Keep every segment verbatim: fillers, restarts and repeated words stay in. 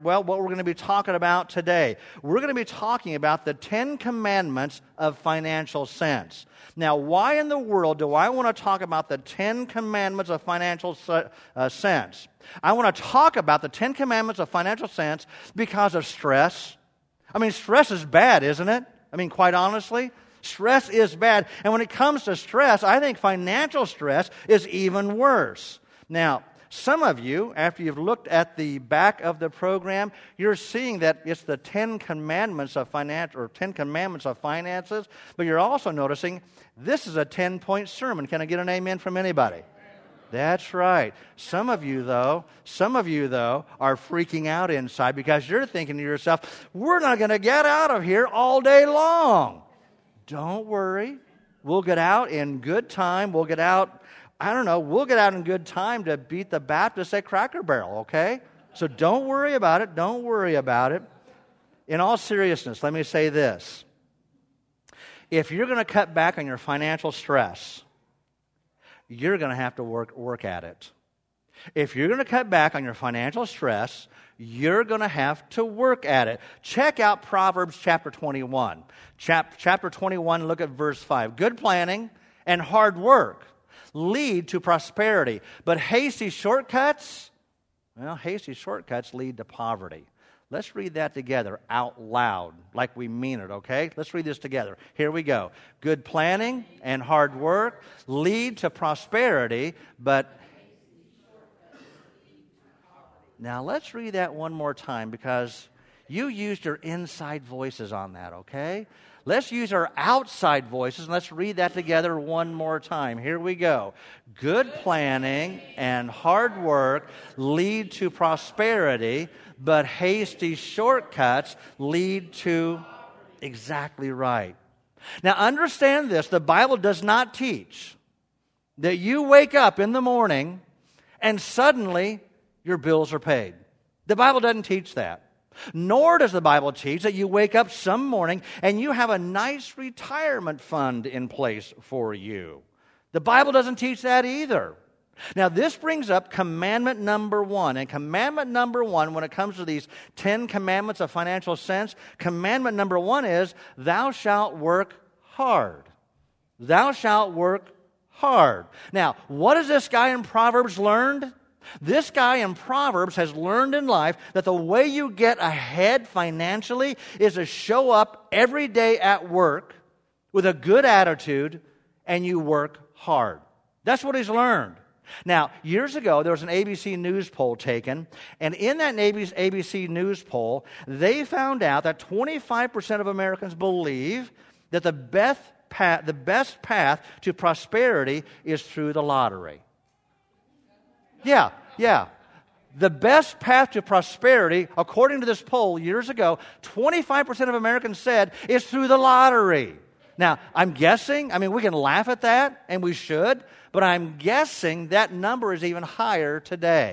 well, what we're going to be talking about today. We're going to be talking about the Ten Commandments of financial sense. Now, why in the world do I want to talk about the Ten Commandments of financial uh, sense? I want to talk about the Ten Commandments of financial sense because of stress. I mean, stress is bad, isn't it? I mean, quite honestly, stress is bad. And when it comes to stress, I think financial stress is even worse. Now, some of you, after you've looked at the back of the program, you're seeing that it's the Ten Commandments of finance or Ten Commandments of finances, but you're also noticing this is a ten-point sermon. Can I get an amen from anybody? That's right. Some of you, though, some of you, though, are freaking out inside because you're thinking to yourself, we're not going to get out of here all day long. Don't worry. We'll get out in good time. We'll get out, I don't know, we'll get out in good time to beat the Baptists at Cracker Barrel, okay? So don't worry about it. Don't worry about it. In all seriousness, let me say this. If you're going to cut back on your financial stress, you're going to have to work work at it. If you're going to cut back on your financial stress, you're going to have to work at it. Check out Proverbs chapter twenty-one. Chap- chapter twenty-one, look at verse five. Good planning and hard work lead to prosperity, but hasty shortcuts, well, hasty shortcuts lead to poverty. Let's read that together out loud, like we mean it, okay? Let's read this together. Here we go. Good planning and hard work lead to prosperity, but... Now, let's read that one more time because you used your inside voices on that, okay? Let's use our outside voices and let's read that together one more time. Here we go. Good planning and hard work lead to prosperity, but hasty shortcuts lead to exactly right. Now, understand this. The Bible does not teach that you wake up in the morning and suddenly your bills are paid. The Bible doesn't teach that. Nor does the Bible teach that you wake up some morning and you have a nice retirement fund in place for you. The Bible doesn't teach that either. Now, this brings up commandment number one. And commandment number one, when it comes to these Ten Commandments of financial sense, commandment number one is, thou shalt work hard. Thou shalt work hard. Now, what has this guy in Proverbs learned? This guy in Proverbs has learned in life that the way you get ahead financially is to show up every day at work with a good attitude and you work hard. That's what he's learned. Now, years ago, there was an A B C News poll taken, and in that A B C News poll, they found out that twenty-five percent of Americans believe that the best path, the best path to prosperity is through the lottery. Yeah, yeah. The best path to prosperity, according to this poll years ago, twenty-five percent of Americans said is through the lottery. Now, I'm guessing, I mean, we can laugh at that, and we should, but I'm guessing that number is even higher today.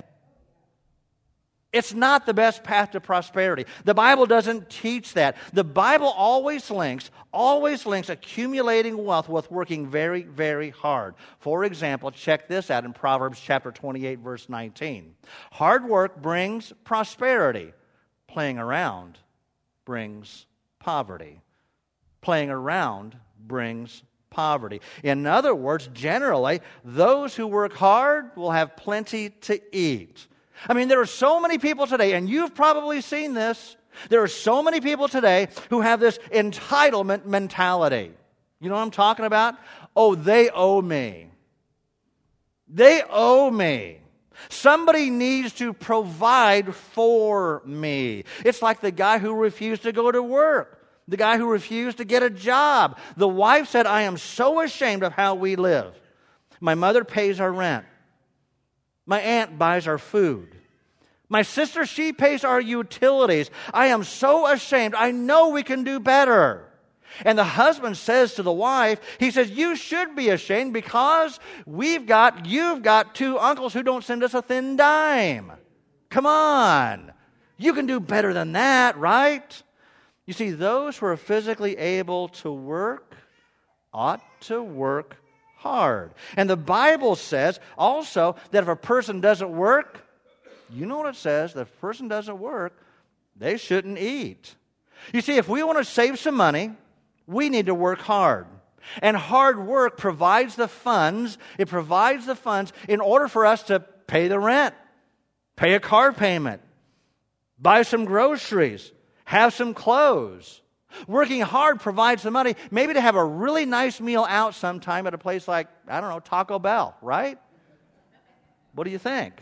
It's not the best path to prosperity. The Bible doesn't teach that. The Bible always links, always links accumulating wealth with working very, very hard. For example, check this out in Proverbs chapter twenty-eight, verse nineteen. Hard work brings prosperity. Playing around brings poverty. Playing around brings poverty. In other words, generally, those who work hard will have plenty to eat. I mean, there are so many people today, and you've probably seen this. There are so many people today who have this entitlement mentality. You know what I'm talking about? Oh, they owe me. They owe me. Somebody needs to provide for me. It's like the guy who refused to go to work. The guy who refused to get a job. The wife said, I am so ashamed of how we live. My mother pays our rent. My aunt buys our food. My sister, she pays our utilities. I am so ashamed. I know we can do better. And the husband says to the wife, he says, you should be ashamed because we've got, you've got two uncles who don't send us a thin dime. Come on. You can do better than that, right? You see, those who are physically able to work ought to work hard. And the Bible says also that if a person doesn't work, you know what it says, that if a person doesn't work, they shouldn't eat. You see, if we want to save some money, we need to work hard. And hard work provides the funds, it provides the funds in order for us to pay the rent, pay a car payment, buy some groceries, have some clothes. Working hard provides the money, maybe to have a really nice meal out sometime at a place like, I don't know, Taco Bell, right? What do you think?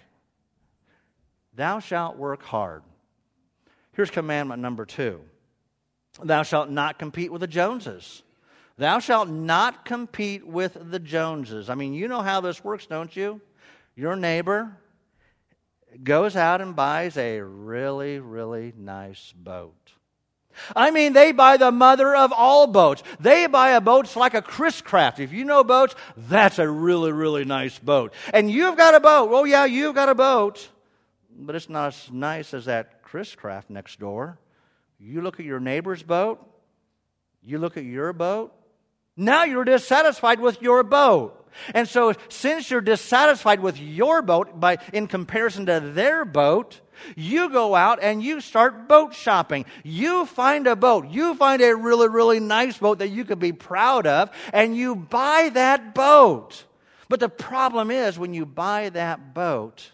Thou shalt work hard. Here's commandment number two. Thou shalt not compete with the Joneses. Thou shalt not compete with the Joneses. I mean, you know how this works, don't you? Your neighbor goes out and buys a really, really nice boat. I mean, they buy the mother of all boats. They buy a boat it's like a Chris Craft. If you know boats, that's a really, really nice boat. And you've got a boat. Oh, yeah, you've got a boat. But it's not as nice as that Chris Craft next door. You look at your neighbor's boat. You look at your boat. Now you're dissatisfied with your boat. And so since you're dissatisfied with your boat by in comparison to their boat, you go out and you start boat shopping. You find a boat. You find a really, really nice boat that you could be proud of, and you buy that boat. But the problem is, when you buy that boat,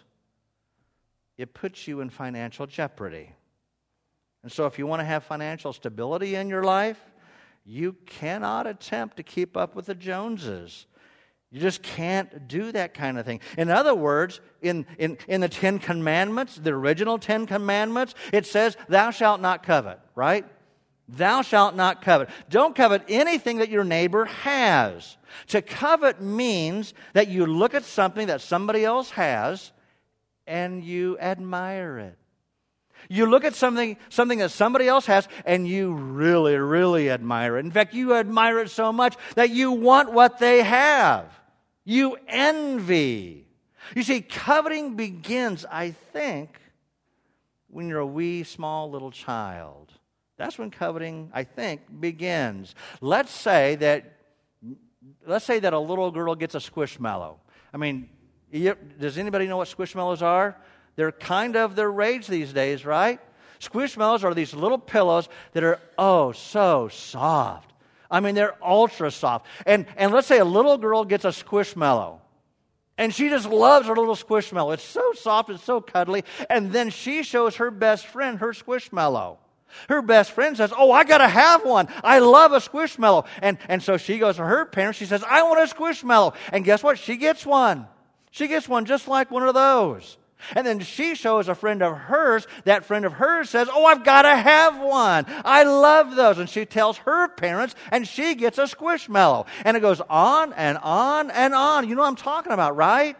it puts you in financial jeopardy. And so if you want to have financial stability in your life, you cannot attempt to keep up with the Joneses. You just can't do that kind of thing. In other words, in, in, in the Ten Commandments, the original Ten Commandments, it says, thou shalt not covet, right? Thou shalt not covet. Don't covet anything that your neighbor has. To covet means that you look at something that somebody else has and you admire it. You look at something, something that somebody else has, and you really, really admire it. In fact, you admire it so much that you want what they have. You envy. You see, coveting begins, I think, when you're a wee, small little child. That's when coveting, I think, begins. Let's say that, let's say that a little girl gets a Squishmallow. I mean, does anybody know what Squishmallows are? They're kind of their rage these days, right? Squishmallows are these little pillows that are, oh, so soft. I mean, they're ultra soft. And, and let's say a little girl gets a Squishmallow. And she just loves her little Squishmallow. It's so soft, it's so cuddly. And then she shows her best friend her Squishmallow. Her best friend says, oh, I got to have one. I love a Squishmallow. And, and so she goes to her parents. She says, I want a Squishmallow. And guess what? She gets one. She gets one just like one of those. And then she shows a friend of hers. That friend of hers says, oh, I've got to have one. I love those. And she tells her parents, and she gets a Squishmallow. And it goes on and on and on. You know what I'm talking about, right?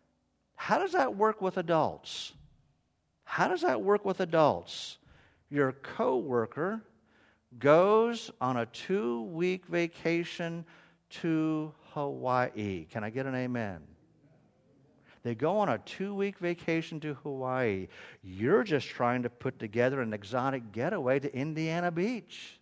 How does that work with adults? How does that work with adults? Your coworker goes on a two-week vacation to Hawaii. Can I get an amen? They go on a two-week vacation to Hawaii. You're just trying to put together an exotic getaway to Indiana Beach.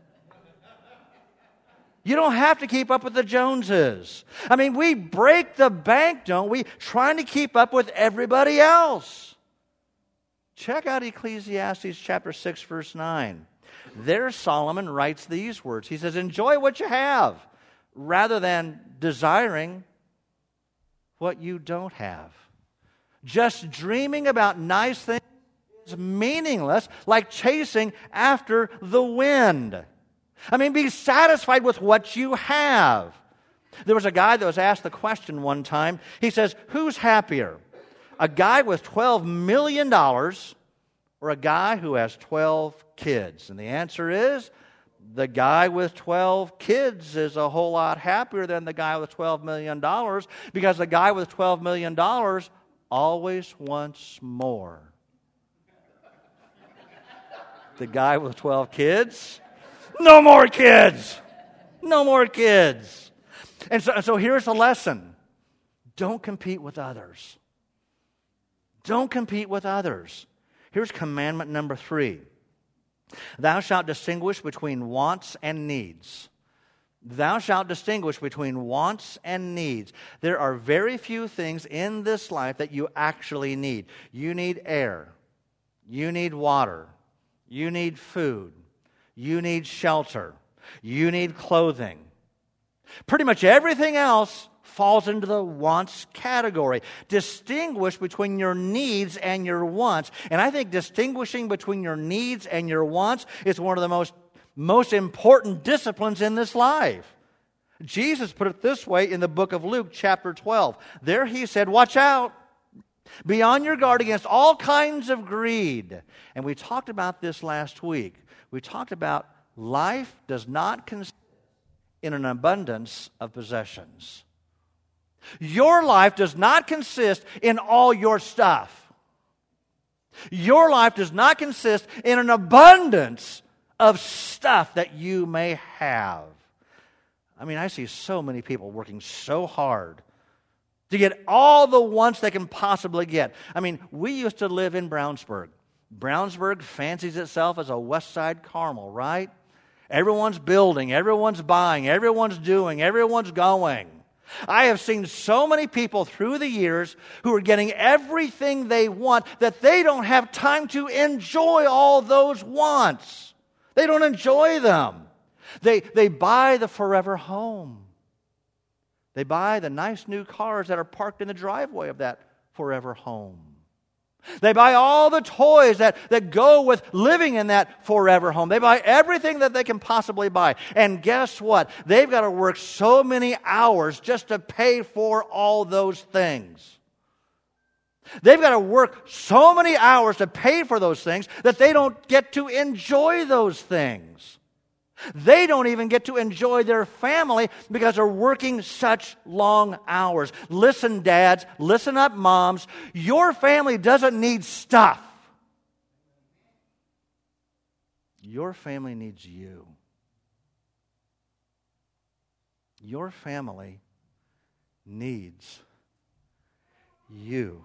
You don't have to keep up with the Joneses. I mean, we break the bank, don't we, trying to keep up with everybody else. Check out Ecclesiastes chapter six, verse nine. There Solomon writes these words. He says, enjoy what you have rather than desiring what you don't have. Just dreaming about nice things is meaningless, like chasing after the wind. I mean, be satisfied with what you have. There was a guy that was asked the question one time. He says, who's happier? A guy with twelve million dollars or a guy who has twelve kids? And the answer is, the guy with twelve kids is a whole lot happier than the guy with twelve million dollars, because the guy with twelve million dollars always wants more. The guy with twelve kids, no more kids. No more kids. And so, so here's the lesson. Don't compete with others. Don't compete with others. Here's commandment number three. Thou shalt distinguish between wants and needs. Thou shalt distinguish between wants and needs. There are very few things in this life that you actually need. You need air. You need water. You need food. You need shelter. You need clothing. Pretty much everything else falls into the wants category. Distinguish between your needs and your wants. And I think distinguishing between your needs and your wants is one of the most, most important disciplines in this life. Jesus put it this way in the book of Luke, chapter twelve. There he said, watch out. Be on your guard against all kinds of greed. And we talked about this last week. We talked about life does not consist in an abundance of possessions. Your life does not consist in all your stuff. Your life does not consist in an abundance of stuff that you may have. I mean, I see so many people working so hard to get all the wants they can possibly get. I mean, we used to live in Brownsburg. Brownsburg fancies itself as a West Side Carmel, right? Everyone's building, everyone's buying, everyone's doing, everyone's going. I have seen so many people through the years who are getting everything they want that they don't have time to enjoy all those wants. They don't enjoy them. They, they buy the forever home. They buy the nice new cars that are parked in the driveway of that forever home. They buy all the toys that, that go with living in that forever home. They buy everything that they can possibly buy. And guess what? They've got to work so many hours just to pay for all those things. They've got to work so many hours to pay for those things that they don't get to enjoy those things. They don't even get to enjoy their family because they're working such long hours. Listen, dads, listen up, moms. Your family doesn't need stuff. Your family needs you. Your family needs you.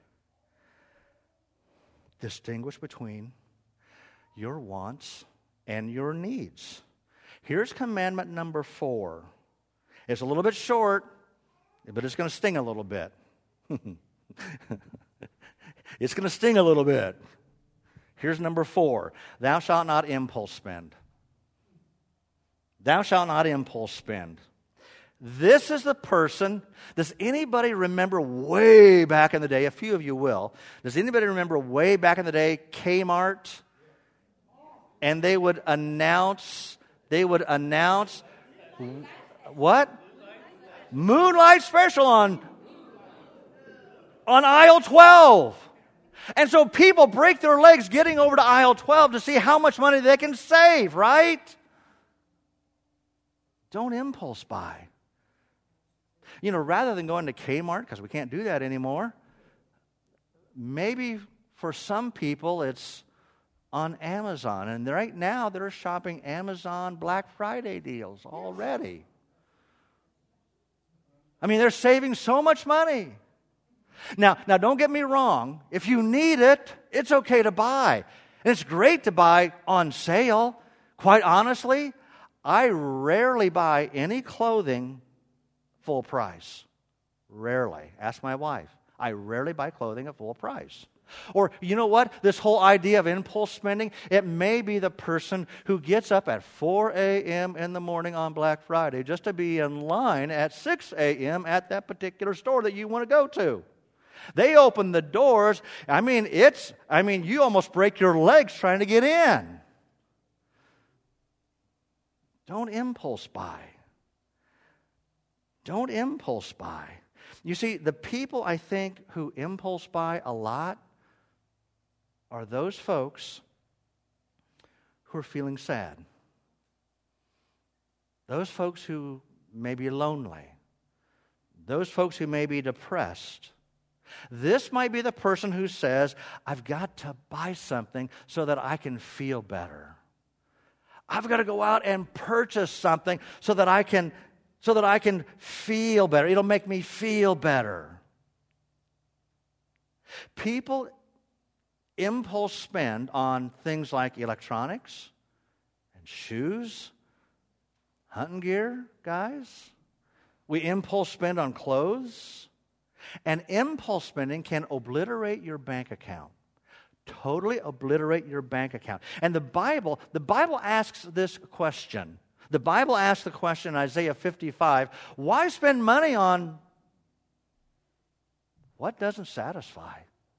Distinguish between your wants and your needs. Here's commandment number four. It's a little bit short, but it's going to sting a little bit. It's going to sting a little bit. Here's number four. Thou shalt not impulse spend. Thou shalt not impulse spend. This is the person. Does anybody remember way back in the day? A few of you will. Does anybody remember way back in the day Kmart? And they would announce, they would announce, what? Moonlight special on, on aisle twelve. And so people break their legs getting over to aisle twelve to see how much money they can save, right? Don't impulse buy. You know, rather than going to Kmart, because we can't do that anymore, maybe for some people it's on Amazon. And right now they're shopping Amazon Black Friday deals already. I mean, they're saving so much money. Now, now don't get me wrong. If you need it, it's okay to buy. And it's great to buy on sale. Quite honestly, I rarely buy any clothing full price. Rarely. Ask my wife. I rarely buy clothing at full price. Or, you know what? This whole idea of impulse spending, it may be the person who gets up at four a.m. in the morning on Black Friday just to be in line at six a.m. at that particular store that you want to go to. They open the doors. I mean, it's, I mean, you almost break your legs trying to get in. Don't impulse buy. Don't impulse buy. You see, the people I think who impulse buy a lot are those folks who are feeling sad. Those folks who may be lonely. Those folks who may be depressed. This might be the person who says, I've got to buy something so that I can feel better. I've got to go out and purchase something so that I can, so that I can feel better. It'll make me feel better. People impulse spend on things like electronics and shoes, hunting gear, guys. We impulse spend on clothes. And impulse spending can obliterate your bank account. totally obliterate your bank account. And the Bible, the Bible asks this question. The Bible asks the question in Isaiah fifty-five, why spend money on what doesn't satisfy?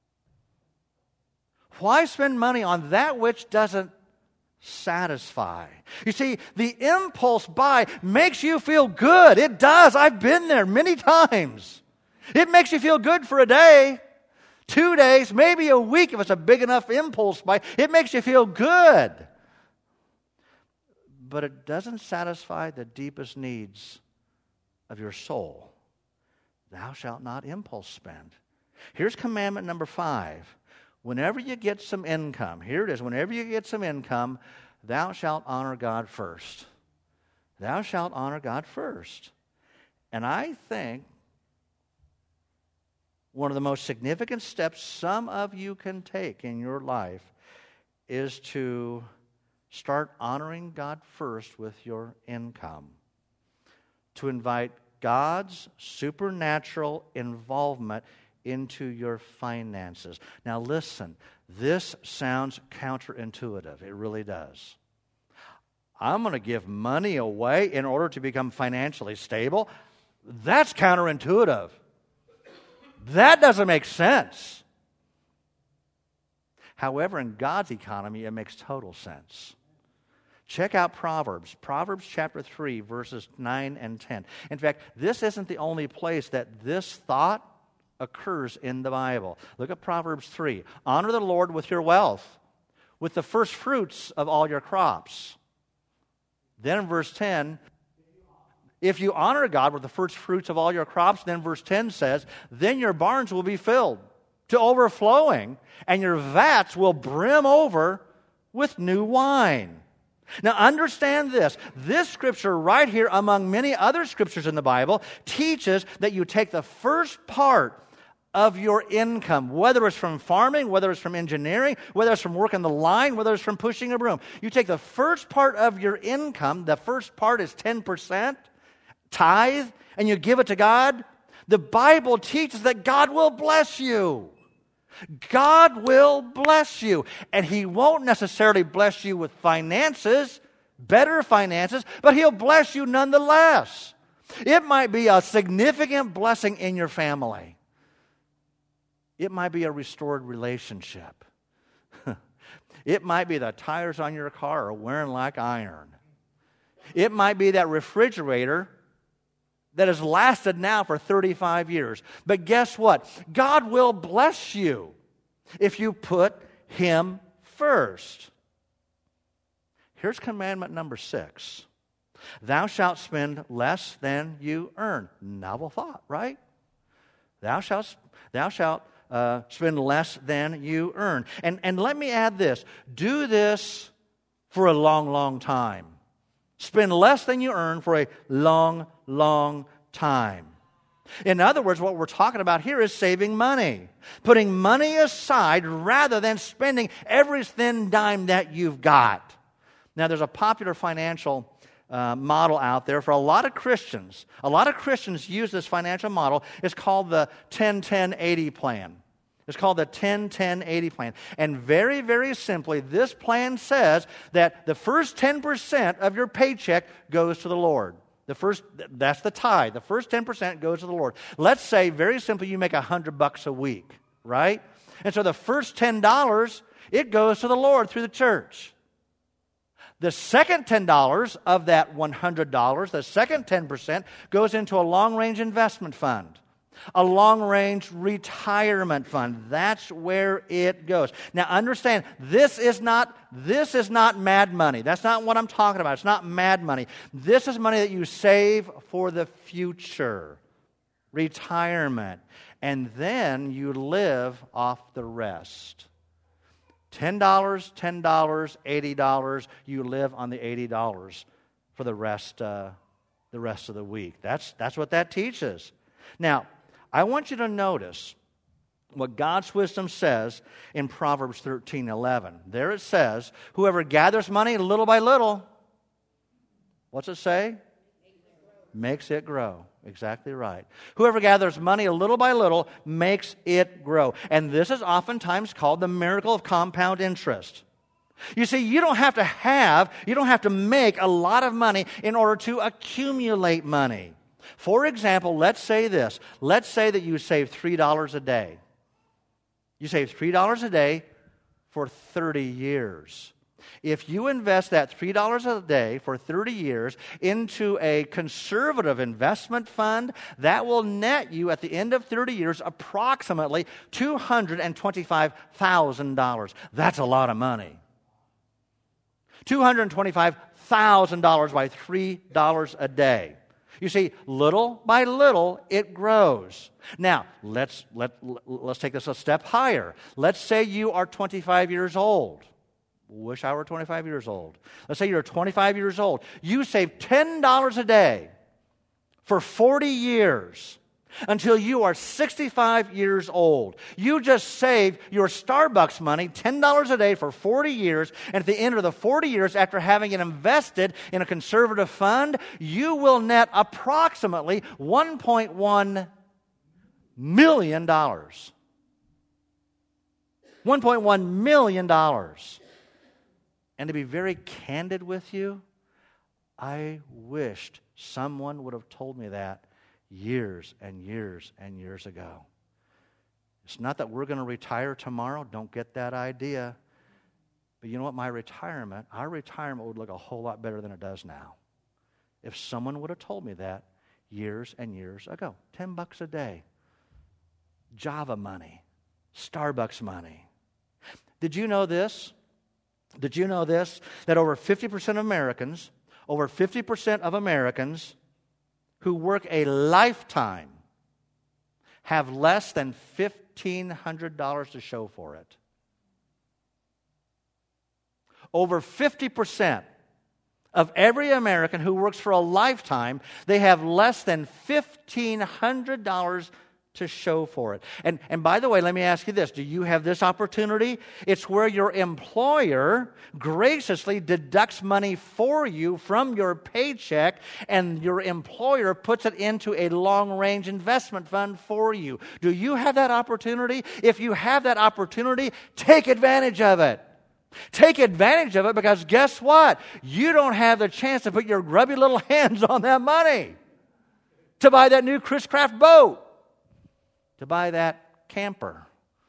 Why spend money on that which doesn't satisfy? You see, the impulse buy makes you feel good. It does. I've been there many times. It makes you feel good for a day, two days, maybe a week if it's a big enough impulse buy. It makes you feel good. But it doesn't satisfy the deepest needs of your soul. Thou shalt not impulse spend. Here's commandment number five. Whenever you get some income, here it is, whenever you get some income, thou shalt honor God first. Thou shalt honor God first. And I think one of the most significant steps some of you can take in your life is to start honoring God first with your income. To invite God's supernatural involvement into your finances. Now listen, this sounds counterintuitive. It really does. I'm going to give money away in order to become financially stable? That's counterintuitive. That doesn't make sense. However, in God's economy, it makes total sense. Check out Proverbs. Proverbs chapter three, verses nine and ten. In fact, this isn't the only place that this thought occurs in the Bible. Look at Proverbs three. Honor the Lord with your wealth, with the first fruits of all your crops. Then in verse ten, if you honor God with the first fruits of all your crops, then verse ten says, then your barns will be filled to overflowing, and your vats will brim over with new wine. Now understand this. This scripture right here, among many other scriptures in the Bible, teaches that you take the first part of your income, whether it's from farming, whether it's from engineering, whether it's from working the line, whether it's from pushing a broom. You take the first part of your income, the first part is ten percent, tithe, and you give it to God. The Bible teaches that God will bless you. God will bless you. And He won't necessarily bless you with finances, better finances, but He'll bless you nonetheless. It might be a significant blessing in your family. It might be a restored relationship. It might be the tires on your car are wearing like iron. It might be that refrigerator that has lasted now for thirty-five years. But guess what? God will bless you if you put Him first. Here's commandment number six. Thou shalt spend less than you earn. Novel thought, right? Thou shalt, thou shalt uh, spend less than you earn. And, and let me add this. Do this for a long, long time. Spend less than you earn for a long, long time. In other words, what we're talking about here is saving money. Putting money aside rather than spending every thin dime that you've got. Now, there's a popular financial uh, model out there for a lot of Christians. A lot of Christians use this financial model. It's called the ten ten eighty plan. It's called the ten ten eighty plan. And very, very simply, this plan says that the first ten percent of your paycheck goes to the Lord. The first, that's the tithe. The first ten percent goes to the Lord. Let's say, very simply, you make a hundred bucks a week, right? And so the first ten dollars, it goes to the Lord through the church. The second ten dollars of that one hundred dollars, the second ten percent, goes into a long-range investment fund. A long-range retirement fund. That's where it goes. Now understand, this is not this is not mad money. That's not what I'm talking about. It's not mad money. This is money that you save for the future. Retirement. And then you live off the rest. ten dollars, ten dollars, eighty dollars. You live on the eighty dollars for the rest uh, the rest of the week. That's that's what that teaches. Now, I want you to notice what God's wisdom says in Proverbs thirteen eleven. There it says, whoever gathers money little by little, what's it say? Makes it grow. Exactly right. Whoever gathers money a little by little makes it grow. And this is oftentimes called the miracle of compound interest. You see, you don't have to have, you don't have to make a lot of money in order to accumulate money. For example, let's say this. Let's say that you save three dollars a day. You save three dollars a day for thirty years. If you invest that three dollars a day for thirty years into a conservative investment fund, that will net you at the end of thirty years approximately two hundred twenty-five thousand dollars. That's a lot of money. two hundred twenty-five thousand dollars by three dollars a day. You see, little by little, it grows. Now, let's, let, let's take this a step higher. Let's say you are twenty-five years old. Wish I were twenty-five years old. Let's say you're twenty-five years old. You save ten dollars a day for forty years until you are sixty-five years old. You just saved your Starbucks money, ten dollars a day for forty years, and at the end of the forty years, after having it invested in a conservative fund, you will net approximately one point one million dollars. one point one million dollars. And to be very candid with you, I wished someone would have told me that years and years and years ago. It's not that we're going to retire tomorrow. Don't get that idea. But you know what? My retirement, our retirement would look a whole lot better than it does now. If someone would have told me that years and years ago. Ten bucks a day. Java money. Starbucks money. Did you know this? Did you know this? That over fifty percent of Americans, over fifty percent of Americans who work a lifetime have less than fifteen hundred dollars to show for it. Over fifty percent of every American who works for a lifetime, they have less than fifteen hundred dollars to show for it. And, and by the way, let me ask you this. Do you have this opportunity? It's where your employer graciously deducts money for you from your paycheck, and your employer puts it into a long-range investment fund for you. Do you have that opportunity? If you have that opportunity, take advantage of it. Take advantage of it, because guess what? You don't have the chance to put your grubby little hands on that money to buy that new Chris Craft boat, to buy that camper,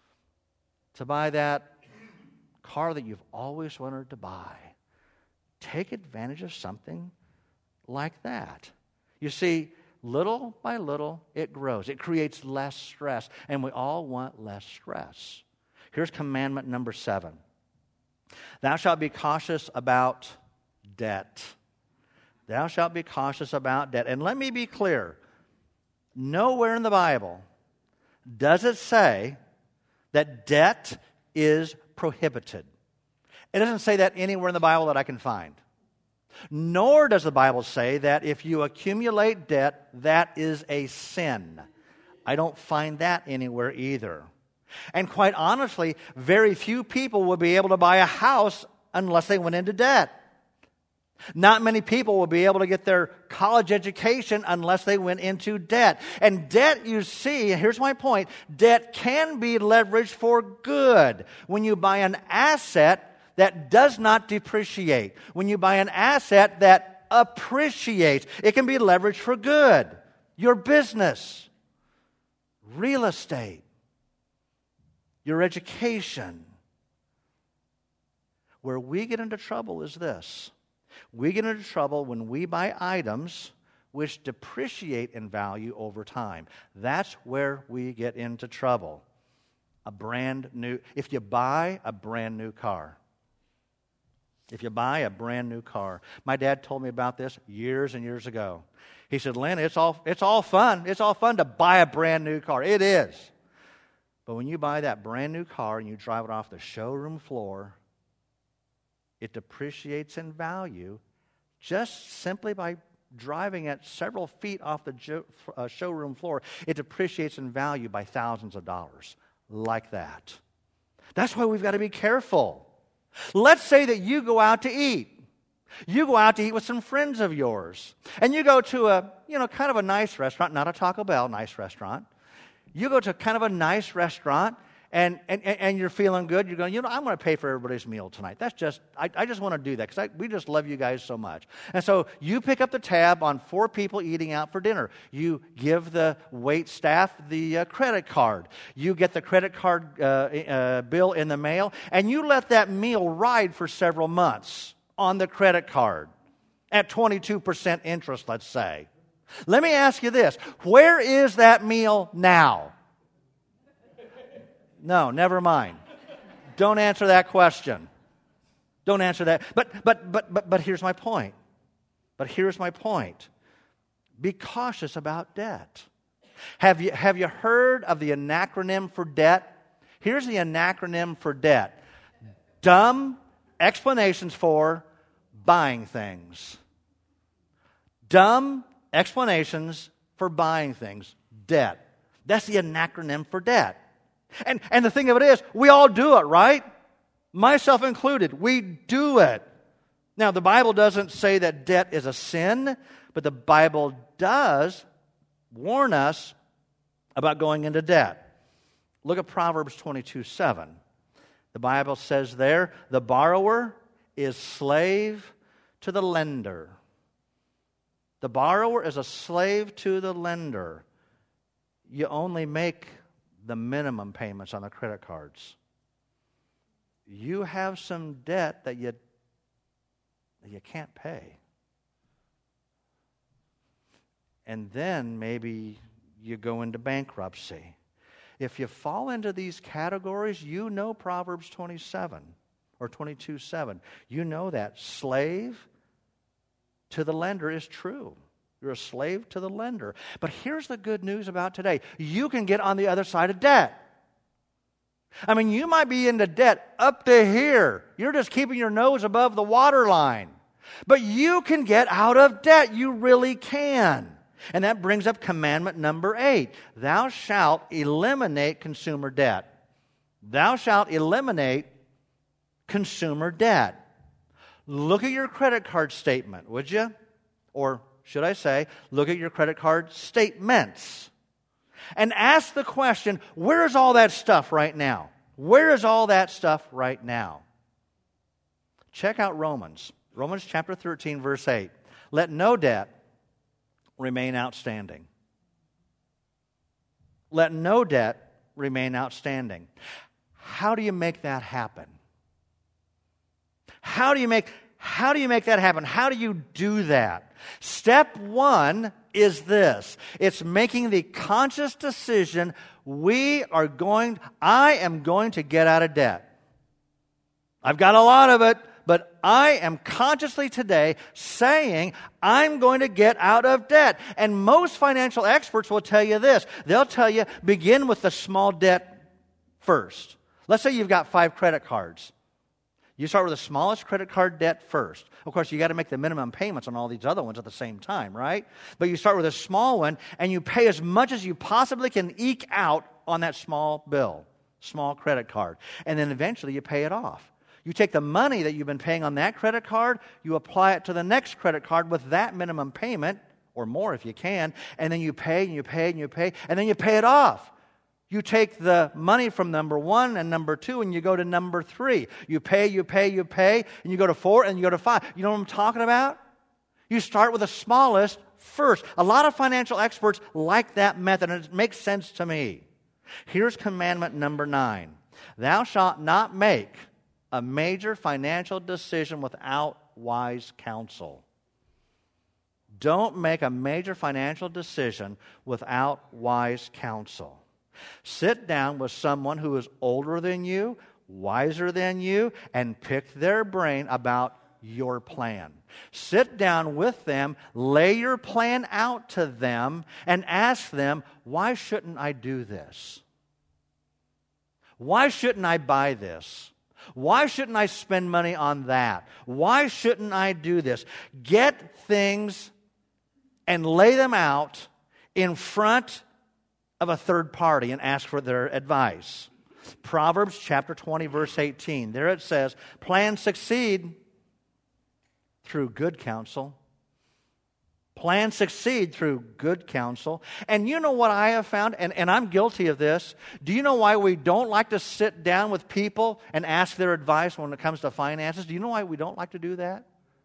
to buy that car that you've always wanted to buy. Take advantage of something like that. You see, little by little, it grows. It creates less stress, and we all want less stress. Here's commandment number seven. Thou shalt be cautious about debt. Thou shalt be cautious about debt. And let me be clear. Nowhere in the Bible does it say that debt is prohibited. It doesn't say that anywhere in the Bible that I can find. Nor does the Bible say that if you accumulate debt, that is a sin. I don't find that anywhere either. And quite honestly, very few people will be able to buy a house unless they went into debt. Not many people will be able to get their college education unless they went into debt. And debt, you see, here's my point, debt can be leveraged for good. When you buy an asset that does not depreciate, when you buy an asset that appreciates, it can be leveraged for good. Your business, real estate, your education. Where we get into trouble is this. We get into trouble when we buy items which depreciate in value over time. That's where we get into trouble. A brand new, if you buy a brand new car, if you buy a brand new car, my dad told me about this years and years ago. He said, Lynn, it's all, it's all fun. It's all fun to buy a brand new car. It is. But when you buy that brand new car and you drive it off the showroom floor, it depreciates in value just simply by driving it several feet off the jo- uh, showroom floor. It depreciates in value by thousands of dollars, like that. That's why we've got to be careful. Let's say that you go out to eat, You go out to eat with some friends of yours. And you go to a, you know, kind of a nice restaurant, not a Taco Bell nice restaurant. You go to kind of a nice restaurant, and, and, and you're feeling good. You're going, you know, I'm going to pay for everybody's meal tonight. That's just, I, I just want to do that because we just love you guys so much. And so you pick up the tab on four people eating out for dinner. You give the wait staff the uh, credit card. You get the credit card uh, uh, bill in the mail, and you let that meal ride for several months on the credit card at twenty-two percent interest, let's say. Let me ask you this. Where is that meal now? No, never mind. Don't answer that question. Don't answer that. But but but but but here's my point. But here's my point. Be cautious about debt. Have you have you heard of the acronym for debt? Here's the acronym for debt. Dumb explanations for buying things. Dumb explanations for buying things. Debt. That's the acronym for debt. And, and the thing of it is, we all do it, right? Myself included. We do it. Now, the Bible doesn't say that debt is a sin, but the Bible does warn us about going into debt. Look at Proverbs twenty-two seven. The Bible says there, the borrower is slave to the lender. The borrower is a slave to the lender. You only make the minimum payments on the credit cards. You have some debt that you, that you can't pay. And then maybe you go into bankruptcy. If you fall into these categories, you know Proverbs twenty-seven or twenty-two seven. You know that slave to the lender is true. You're a slave to the lender. But here's the good news about today. You can get on the other side of debt. I mean, you might be into debt up to here. You're just keeping your nose above the waterline. But you can get out of debt. You really can. And that brings up commandment number eight. Thou shalt eliminate consumer debt. Thou shalt eliminate consumer debt. Look at your credit card statement, would you? Or should I say, look at your credit card statements. And ask the question, where is all that stuff right now? Where is all that stuff right now? Check out Romans. Romans chapter thirteen, verse eight. Let no debt remain outstanding. Let no debt remain outstanding. How do you make that happen? How do you make, how do you make that happen? How do you do that? Step one is this. It's making the conscious decision, we are going, I am going to get out of debt. I've got a lot of it, but I am consciously today saying, I'm going to get out of debt. And most financial experts will tell you this. They'll tell you, begin with the small debt first. Let's say you've got five credit cards. You start with the smallest credit card debt first. Of course, you got to make the minimum payments on all these other ones at the same time, right? But you start with a small one, and you pay as much as you possibly can eke out on that small bill, small credit card. And then eventually you pay it off. You take the money that you've been paying on that credit card, you apply it to the next credit card with that minimum payment, or more if you can, and then you pay, and you pay, and you pay, and then you pay it off. You take the money from number one and number two, and you go to number three. You pay, you pay, you pay, and you go to four, and you go to five. You know what I'm talking about? You start with the smallest first. A lot of financial experts like that method, and it makes sense to me. Here's commandment number nine. Thou shalt not make a major financial decision without wise counsel. Don't make a major financial decision without wise counsel. Sit down with someone who is older than you, wiser than you, and pick their brain about your plan. Sit down with them, lay your plan out to them, and ask them, why shouldn't I do this? Why shouldn't I buy this? Why shouldn't I spend money on that? Why shouldn't I do this? Get things and lay them out in front of a third party and ask for their advice. Proverbs chapter twenty, verse eighteen. There it says, plans succeed through good counsel. Plans succeed through good counsel. And you know what I have found, and, and I'm guilty of this. Do you know why we don't like to sit down with people and ask their advice when it comes to finances? Do you know why we don't like to do that?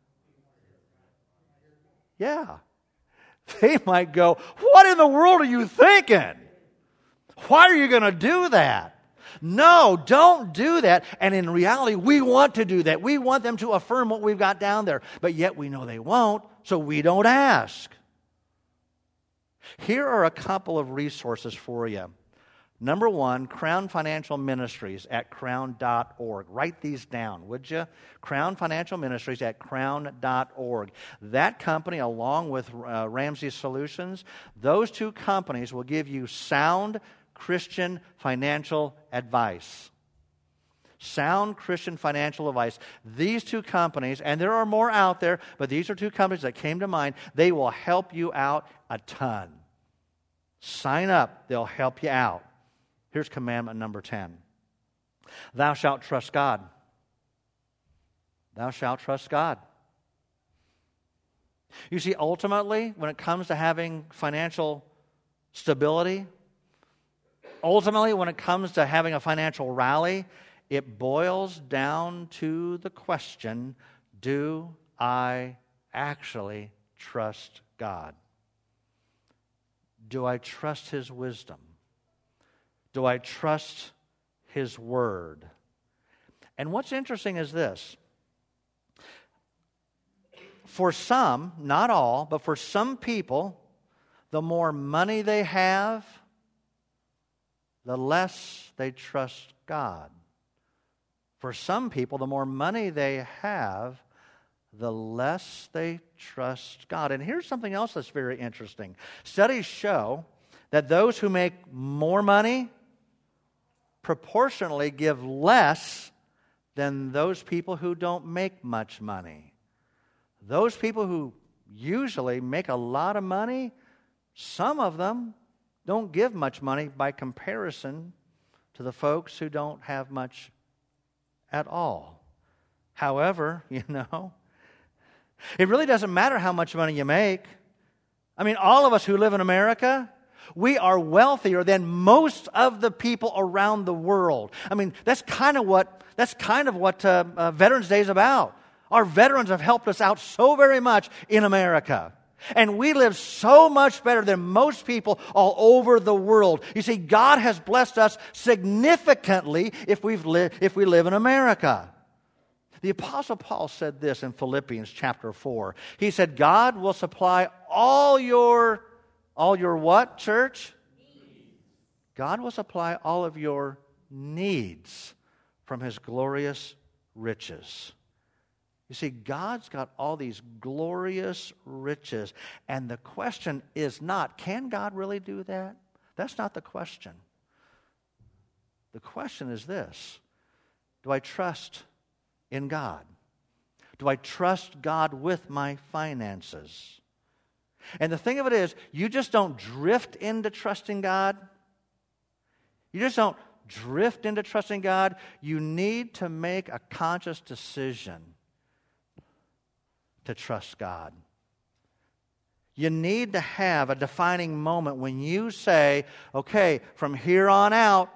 Yeah. They might go, what in the world are you thinking? Why are you going to do that? No, don't do that. And in reality, we want to do that. We want them to affirm what we've got down there. But yet we know they won't, so we don't ask. Here are a couple of resources for you. Number one, Crown Financial Ministries at crown dot org. Write these down, would you? Crown Financial Ministries at crown dot org. That company, along with uh, Ramsey Solutions, those two companies will give you sound Christian financial advice. Sound Christian financial advice. These two companies, and there are more out there, but these are two companies that came to mind. They will help you out a ton. Sign up. They'll help you out. Here's commandment number ten. Thou shalt trust God. Thou shalt trust God. You see, ultimately, when it comes to having financial stability, ultimately, when it comes to having a financial rally, it boils down to the question, do I actually trust God? Do I trust His wisdom? Do I trust His Word? And what's interesting is this. For some, not all, but for some people, the more money they have, the less they trust God. For some people, the more money they have, the less they trust God. And here's something else that's very interesting. Studies show that those who make more money proportionally give less than those people who don't make much money. Those people who usually make a lot of money, some of them don't give much money by comparison to the folks who don't have much at all. However, you know, it really doesn't matter how much money you make. I mean, all of us who live in America, we are wealthier than most of the people around the world. I mean, that's kind of what that's kind of what uh, uh, Veterans Day is about. Our veterans have helped us out so very much in America. And we live so much better than most people all over the world. You see, God has blessed us significantly if, we've li- if we live in America. The Apostle Paul said this in Philippians chapter four. He said, God will supply all your, all your what, church? Needs. God will supply all of your needs from His glorious riches. You see, God's got all these glorious riches. And the question is not, can God really do that? That's not the question. The question is this: do I trust in God? Do I trust God with my finances? And the thing of it is, you just don't drift into trusting God. You just don't drift into trusting God. You need to make a conscious decision to trust God. You need to have a defining moment when you say, okay, from here on out,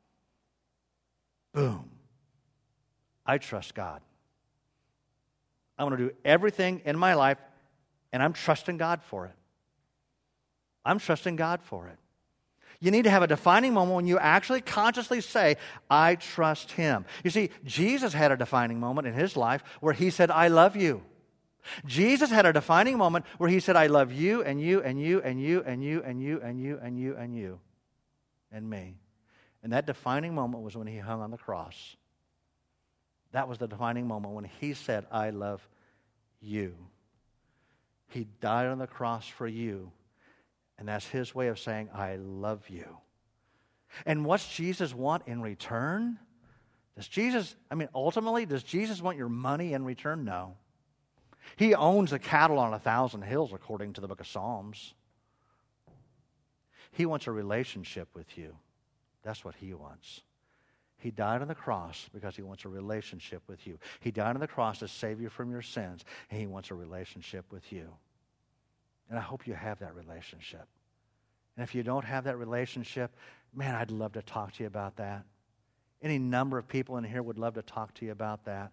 boom, I trust God. I want to do everything in my life, and I'm trusting God for it. I'm trusting God for it. You need to have a defining moment when you actually consciously say, I trust Him. You see, Jesus had a defining moment in His life where He said, I love you. Jesus had a defining moment where He said, I love you and you and you and you and you and you and you and you and you and me. And that defining moment was when He hung on the cross. That was the defining moment when He said, I love you. He died on the cross for you. And that's His way of saying, I love you. And what's Jesus want in return? Does Jesus, I mean, ultimately, does Jesus want your money in return? No. He owns the cattle on a thousand hills, according to the book of Psalms. He wants a relationship with you. That's what He wants. He died on the cross because he wants a relationship with you. He died on the cross to save you from your sins, and he wants a relationship with you. And I hope you have that relationship. And if you don't have that relationship, man, I'd love to talk to you about that. Any number of people in here would love to talk to you about that.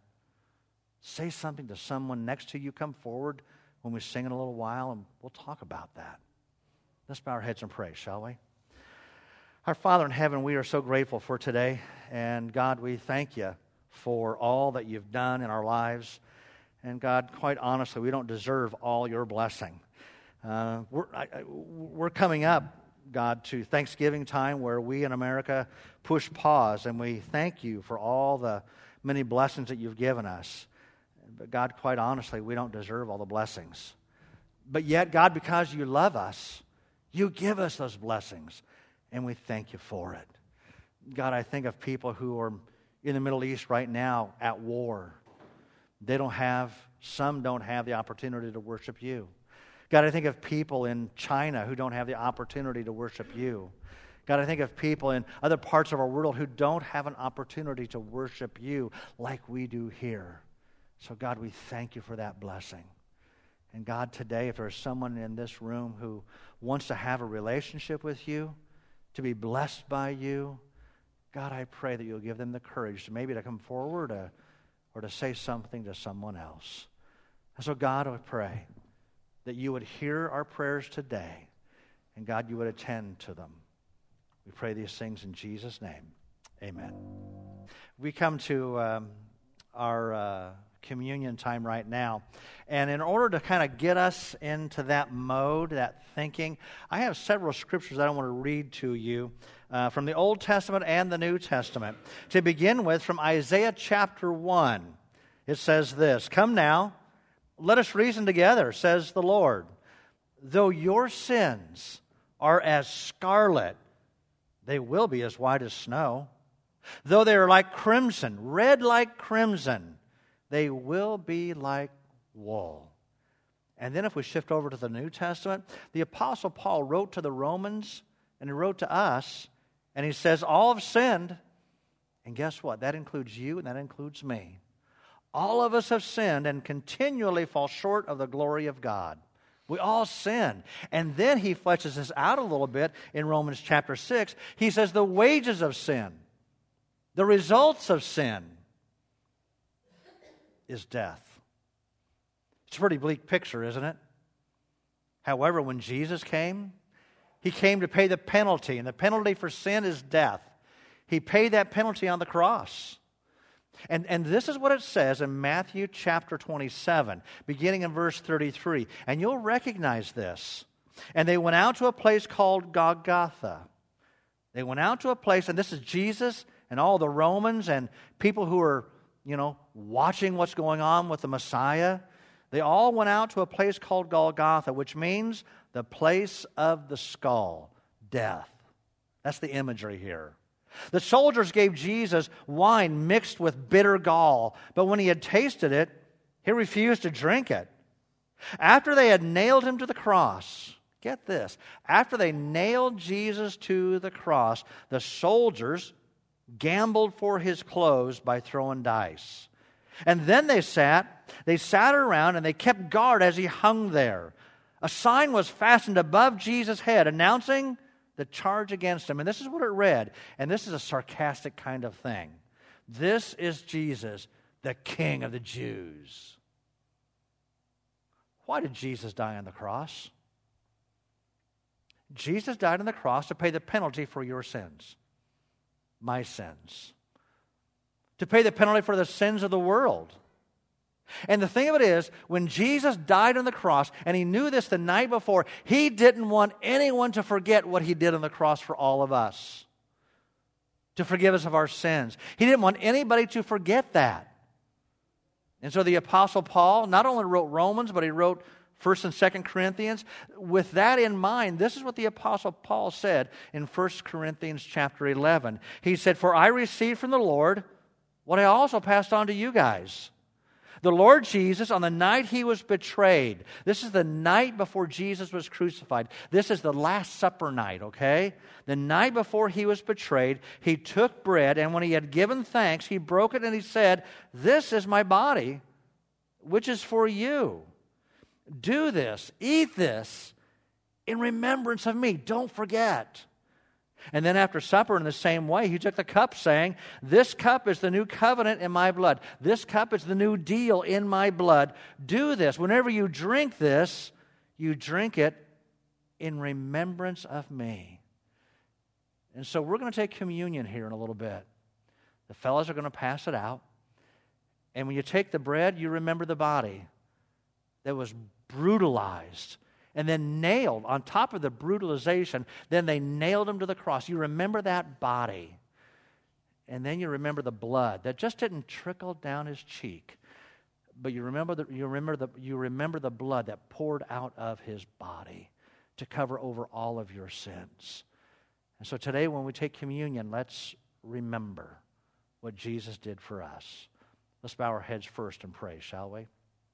Say something to someone next to you. Come forward when we sing in a little while, and we'll talk about that. Let's bow our heads and pray, shall we? Our Father in heaven, we are so grateful for today. And God, we thank you for all that you've done in our lives. And God, quite honestly, we don't deserve all your blessing. Uh, we're, I, we're coming up, God, to Thanksgiving time where we in America push pause. And we thank you for all the many blessings that you've given us. But God, quite honestly, we don't deserve all the blessings. But yet, God, because you love us, you give us those blessings. And we thank you for it. God, I think of people who are in the Middle East right now at war. They don't have, some don't have the opportunity to worship you. God, I think of people in China who don't have the opportunity to worship you. God, I think of people in other parts of our world who don't have an opportunity to worship you like we do here. So God, we thank you for that blessing. And God, today, if there's someone in this room who wants to have a relationship with you, to be blessed by you, God, I pray that you'll give them the courage to maybe to come forward or, or to say something to someone else. And so God, I pray that you would hear our prayers today, and God, you would attend to them. We pray these things in Jesus' name. Amen. We come to um, our uh, communion time right now. And in order to kind of get us into that mode, that thinking, I have several scriptures that I want to read to you uh, from the Old Testament and the New Testament. To begin with, from Isaiah chapter one, it says this, "Come now, let us reason together, says the Lord. Though your sins are as scarlet, they will be as white as snow. Though they are like crimson, red like crimson, they will be like wool." And then if we shift over to the New Testament, the Apostle Paul wrote to the Romans, and he wrote to us, and he says, all have sinned. And guess what? That includes you, and that includes me. All of us have sinned and continually fall short of the glory of God. We all sin. And then he fleshes this out a little bit in Romans chapter six. He says the wages of sin, the results of sin, is death. It's a pretty bleak picture, isn't it? However, when Jesus came, he came to pay the penalty, and the penalty for sin is death. He paid that penalty on the cross. And, and this is what it says in Matthew chapter twenty-seven, beginning in verse thirty-three. And you'll recognize this. "And they went out to a place called Golgotha." They went out to a place, and this is Jesus and all the Romans and people who are, you know, watching what's going on with the Messiah. They all went out to a place called Golgotha, which means the place of the skull, death. That's the imagery here. The soldiers gave Jesus wine mixed with bitter gall, but when he had tasted it, he refused to drink it. After they had nailed him to the cross, get this, after they nailed Jesus to the cross, the soldiers gambled for his clothes by throwing dice. And then they sat, they sat around and they kept guard as he hung there. A sign was fastened above Jesus' head announcing the charge against him. And this is what it read. And this is a sarcastic kind of thing. "This is Jesus, the King of the Jews." Why did Jesus die on the cross? Jesus died on the cross to pay the penalty for your sins, my sins, to pay the penalty for the sins of the world. And the thing of it is, when Jesus died on the cross, and he knew this the night before, he didn't want anyone to forget what he did on the cross for all of us, to forgive us of our sins. He didn't want anybody to forget that. And so the Apostle Paul not only wrote Romans, but he wrote First and Second Corinthians. With that in mind, this is what the Apostle Paul said in First Corinthians chapter eleven. He said, "For I received from the Lord what I also passed on to you guys. The Lord Jesus, on the night he was betrayed, this is the night before Jesus was crucified. This is the Last Supper night, okay? The night before he was betrayed, he took bread, and when he had given thanks, he broke it and he said, "This is my body, which is for you. Do this, eat this in remembrance of me." Don't forget. And then after supper, in the same way, he took the cup, saying, "This cup is the new covenant in my blood. This cup is the new deal in my blood. Do this. Whenever you drink this, you drink it in remembrance of me." And so we're going to take communion here in a little bit. The fellows are going to pass it out. And when you take the bread, you remember the body that was brutalized and then nailed on top of the brutalization. Then they nailed him to the cross. You remember that body. And then you remember the blood that just didn't trickle down his cheek. But you remember the, you remember the, you remember the blood that poured out of his body to cover over all of your sins. And so today when we take communion, let's remember what Jesus did for us. Let's bow our heads first and pray, shall we?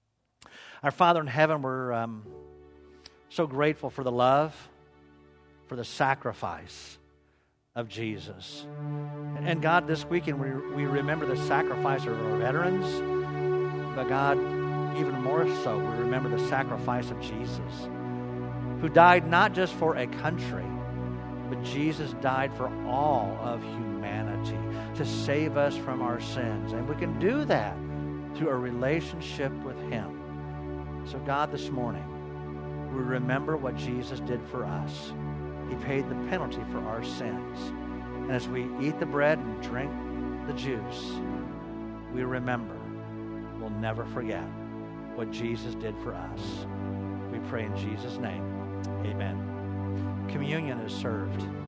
Our Father in heaven, we're um, so grateful for the love, for the sacrifice of Jesus. And, and God, this weekend we, we remember the sacrifice of our veterans, but God, even more so, we remember the sacrifice of Jesus, who died not just for a country, but Jesus died for all of humanity to save us from our sins. And we can do that through a relationship with Him. So God, this morning, we remember what Jesus did for us. He paid the penalty for our sins. And as we eat the bread and drink the juice, we remember, we'll never forget what Jesus did for us. We pray in Jesus' name. Amen. Communion is served.